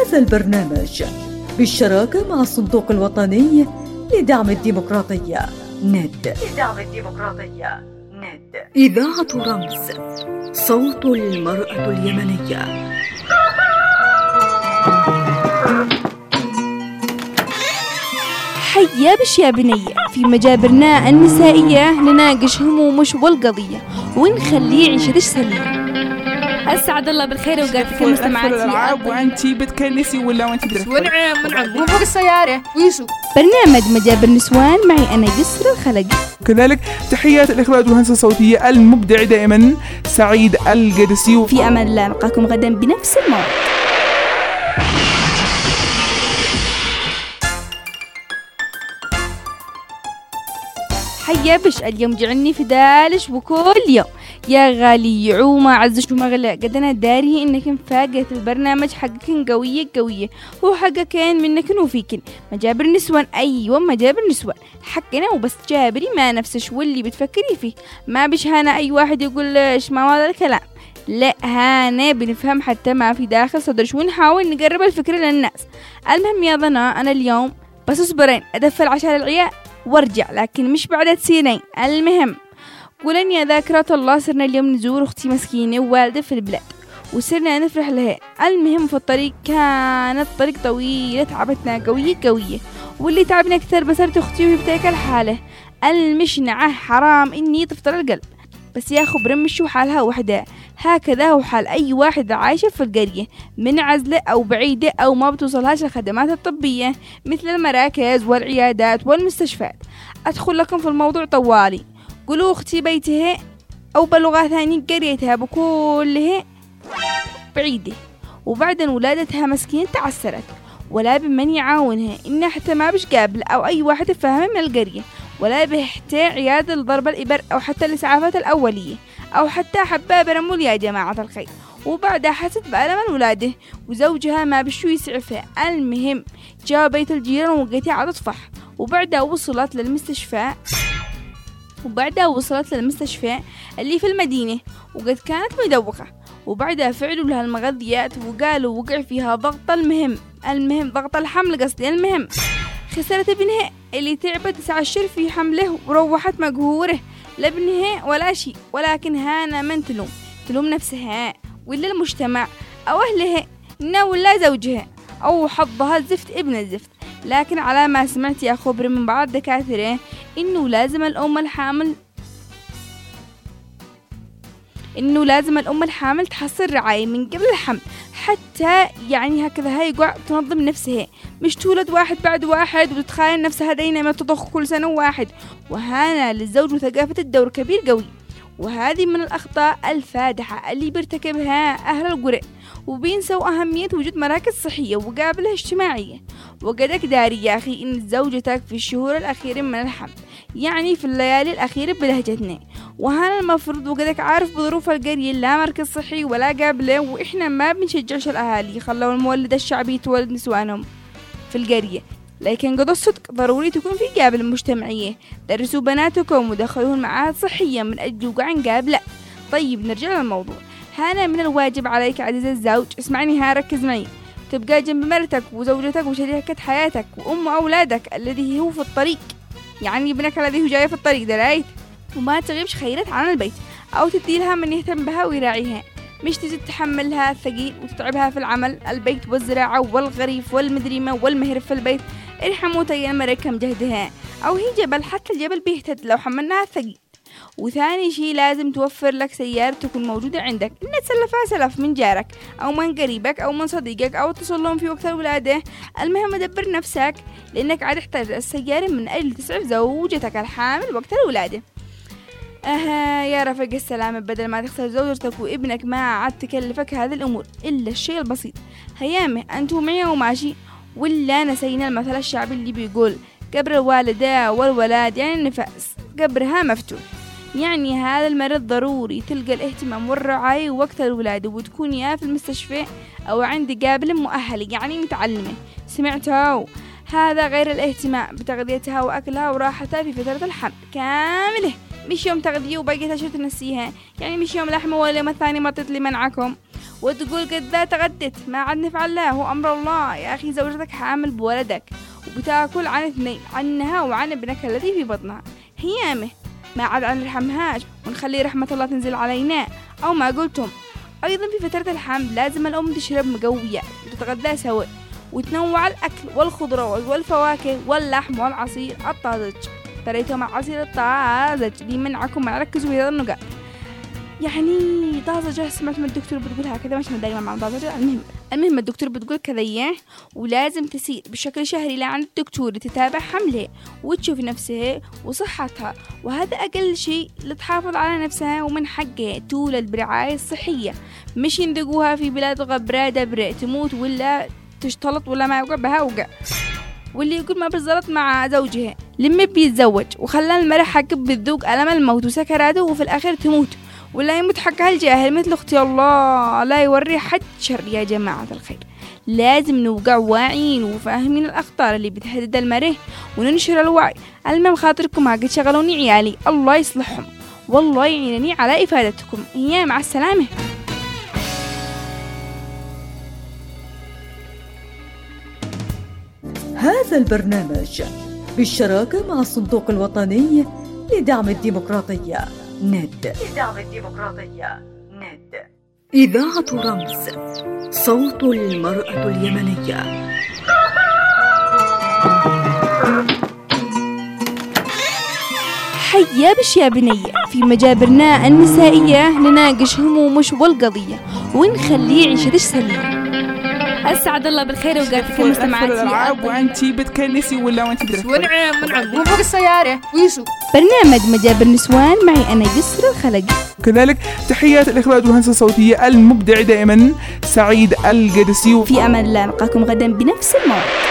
هذا البرنامج بالشراكة مع الصندوق الوطني لدعم الديمقراطية ند. إذاعة رمز، صوت المرأة اليمنية. حيا بش يا بنية، في مجابرنا النسائية نناقش همومش والقضية ونخليه عيشتش سليمة. أسعد الله بالخير وقاتك المستمعات. وأنتي بتكنسي ولا وأنتي بتركضي؟ ونعم مو فوق السيارة ويسو. برنامج مجابر نسوان معي أنا يسرا الخلقي. كذلك تحيات الإخراج والهندسة الصوتية المبدع دائما سعيد القدسي. في أمان الله، نلقاكم غدا بنفس الموعد. حيا بش، اليوم جعلني في دالش وكل يوم يا غالي يعوما عزش وما غلا قد انا داري انك مفاقت البرنامج حقكن قوية هو حقكن منكن وفيكن مجابر نسوان. ايوه مجابر نسوان حقنا وبس جابري ما نفسش واللي بتفكري فيه. ما بش هانا اي واحد يقول ايش ما هذا الكلام، لا هانا بنفهم حتى ما في داخل صدرش ونحاول نقرب الفكرة للناس. المهم يا ضنا انا اليوم بس اصبرين ادفل عشان العيال وارجع، لكن مش بعد سنين. المهم قولن يا ذاكرة الله صرنا اليوم نزور أختي مسكينة ووالدة في البلاد وصرنا نفرح لها. المهم في الطريق كانت طريق طويلة تعبتنا قوية واللي تعبنا أكثر بصرت أختي وهي بتاكل الحالة. المشنعة حرام إني تفطر القلب، بس يا خبر مشوا حالها وحدها. هكذا هو حال أي واحد عايشة في القرية من عزلة أو بعيدة أو ما بتوصلهاش الخدمات الطبية مثل المراكز والعيادات والمستشفيات. أدخل لكم في الموضوع طوالي. قولوا أختي بيتها أو بلغة ثانية قريتها بكلها بعيدة، وبعد ولادتها مسكين تعسرت ولا بمن يعاونها، إنها حتى ما بش قابل أو أي واحد فاهمة من القرية، ولا بيحتاج عيادة لضرب الإبر أو حتى الإسعافات الأولية أو حتى حبة برمول يا جماعة الخير. وبعدها حست بألم الولادة وزوجها ما بشو يسعفها. المهم جاء بيت الجيران وقتها على تطفح، وبعدها وصلت للمستشفى اللي في المدينة وقد كانت مدوخة، وبعدها فعلوا لها المغذيات وقالوا وقع فيها ضغط المهم ضغط الحمل قصدي. المهم خسرت ابنها اللي تعبت 9 أشهر في حمله وروحت مقهورة لابنها ولا شيء، ولكن هانا من تلوم نفسها ولا المجتمع أو أهلها ولا زوجها أو حظها الزفت ابن الزفت. لكن على ما سمعت يا خبر من بعض الدكاترة إنه لازم الأم الحامل تحصل رعاية من قبل الحمل، حتى يعني هكذا هاي يقع تنظم نفسها، مش تولد واحد بعد واحد وتتخيل نفسها دينما تضخ كل سنة واحد. وهانا للزوج وثقافة الدور كبير قوي، وهذه من الأخطاء الفادحة اللي بيرتكبها أهل القرى وبينسوا أهمية وجود مراكز صحية وقابلة اجتماعية. وقدك داري يا أخي إن زوجتك في الشهور الأخيرة من الحمل، يعني في الليالي الأخيرة بلهجتنا، وهذا المفروض وقدك عارف بظروف القرية لا مركز صحي ولا قابلة، وإحنا ما بنشجعش الأهالي يخلوا المولد الشعبي تولد نسوانهم في القرية. لكن قد الصدق ضروري تكون في قابلة مجتمعية، درسوا بناتكم ودخلوهم معاهد صحية من أجل وقعن قابلة. طيب نرجع للموضوع. هانا من الواجب عليك عزيز الزوج، اسمعني ها ركز معي، تبقى جنب مرتك وزوجتك وشريكة حياتك وأم أولادك الذي هو في الطريق، يعني ابنك الذي هو جاي في الطريق درايت، وما تغيبش خيرت عن البيت أو تديلها من يهتم بها ويراعيها، مش تزيد تحملها الثقيل وتتعبها في العمل البيت والزراعة والغريف والمدريمة والمهرف في البيت. ارحموا تيا مركم جهدها، أو هي جبل حتى الجبل بيهتد لو حملناها الثقيل. وثاني شيء لازم توفر لك سيارة تكون موجودة عندك، إن تسلفها سلف من جارك أو من قريبك أو من صديقك أو اتصل لهم في وقت الولادة. المهم دبر نفسك لأنك عاد تحتاج السيارة من أجل تسعف زوجتك الحامل وقت الولادة. يا رفيق السلامة، بدل ما تخسر زوجتك وابنك ما عاد تكلفك هذه الأمور إلا الشيء البسيط. هيامه أنتوا معي وماشي، ولا نسينا المثل الشعبي اللي بيقول قبر الوالدة والولاد يعني النفاس قبرها مفتوح. يعني هذا المرض ضروري تلقى الاهتمام والرعاية وقت الولادة، وتكون يا في المستشفى أو عند قابل مؤهل يعني متعلمة. سمعتوا؟ هذا غير الاهتمام بتغذيتها وأكلها وراحتها في فترة الحمل كاملة، مش يوم تغذية وبقيت أشهر تنسيها، يعني مش يوم لحمة ولا يوم الثاني ما تطلي منعكم. وتقول قد ذا تغدت ما عاد نفعل له هو أمر الله. يا أخي زوجتك حامل بولدك وبتاكل عن اثنين، عنها وعن ابنك الذي في بطنها. هيامه ما عاد عن نرحمهاش ونخلي رحمة الله تنزل علينا أو ما قلتم. أيضا في فترة الحمل لازم الأم تشرب مقويات وتتغدى سوا وتنوع الأكل والخضروات والفواكه واللحم والعصير الطازج. تريتم عصير الطازج دي منعكم ما ركزوا في هذا النقاط. يعني طازجة سمعت من الدكتور بتقول هكذا، مش دايما مع طازجة. المهم الدكتور بتقول كذا إياه، ولازم تسير بشكل شهري لعند الدكتور تتابع حملها وتشوف نفسها وصحتها، وهذا أقل شيء لتحافظ على نفسها. ومن حقها تولد برعاية صحية، مش يندقوها في بلاد غبرة دبرة تموت ولا تشتلط ولا ما يوقع بها وقع. واللي يقول ما بالزلط مع زوجها لما بيتزوج وخلى المرأة حق بتذوق ألم الموت وسكراته وفي الآخر تموت، ولا يموت حقها الجاهل مثل اختي. الله لا يوري حد شر يا جماعة الخير. لازم نوقع واعيين وفاهمين الأخطار اللي بتهدد المرأة وننشر الوعي. المهم خاطركم قد شغلوني عيالي، الله يصلحهم والله يعينني على إفادتكم. يا مع السلامة. هذا البرنامج بالشراكة مع الصندوق الوطني لدعم الديمقراطية ند. إذاعة رمز، صوت المرأة اليمنية. حيا بش يا بنية في مجابرنا النسائية نناقش همومش والقضية ونخليه عيشتش سليمة. أسعد الله بالخير وقاتك المستمعات. وأنتي بتكنسي ولا وأنتي بتركبي؟ ونعم مو فوق السيارة ويسو. برنامج مجابر نسوان معي أنا يسرى الخلقي. كذلك تحيات الإخراج والهندسة الصوتية المبدع دائما سعيد القدسي. في أمان الله، نلقاكم غدا بنفس الموعد.